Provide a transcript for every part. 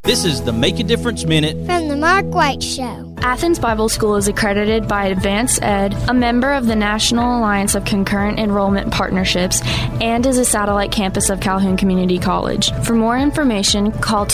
This is the Make a Difference Minute from the Mark White Show. Athens Bible School is accredited by Advance Ed, a member of the National Alliance of Concurrent Enrollment Partnerships, and is a satellite campus of Calhoun Community College. For more information, call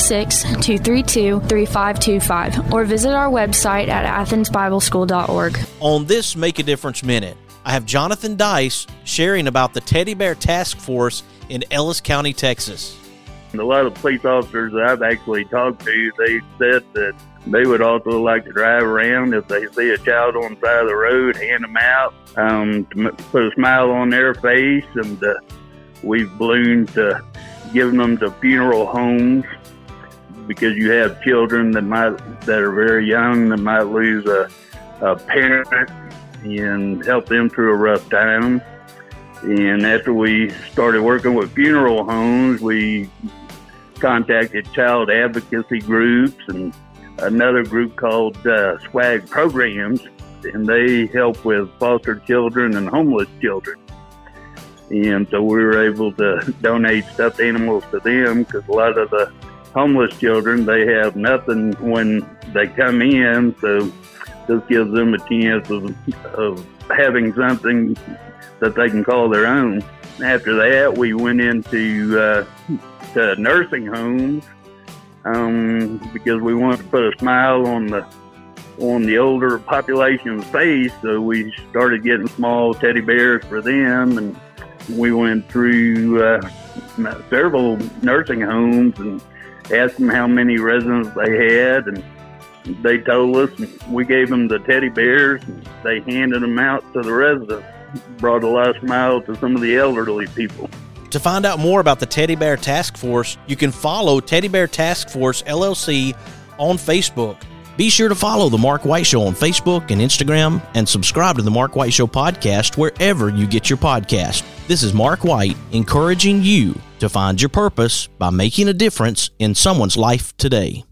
256-232-3525 or visit our website at athensbibleschool.org. On this Make a Difference Minute, I have Jonathan Dice sharing about the Teddy Bear Task Force in Ellis County, Texas. A lot of police officers that I've actually talked to, they said that they would also like to drive around if they see a child on the side of the road, hand them out, to put a smile on their face, and we've ballooned to giving them to funeral homes because you have children that are very young that might lose a parent and help them through a rough time. And after we started working with funeral homes, we contacted child advocacy groups and another group called SWAG Programs, and they help with foster children and homeless children. And so we were able to donate stuffed animals to them because a lot of the homeless children, they have nothing when they come in, so this gives them a chance of having something that they can call their own. After that, we went into to nursing homes because we wanted to put a smile on the older population's face. So we started getting small teddy bears for them, and we went through several nursing homes and asked them how many residents they had, and they told us, and we gave them the teddy bears, and they handed them out to the residents. Brought a lot of smiles to some of the elderly people. To find out more about the Teddy Bear Task Force, you can follow Teddy Bear Task Force LLC on Facebook. Be sure to follow The Mark White Show on Facebook and Instagram, and subscribe to The Mark White Show podcast wherever you get your podcast. This is Mark White, encouraging you to find your purpose by making a difference in someone's life today.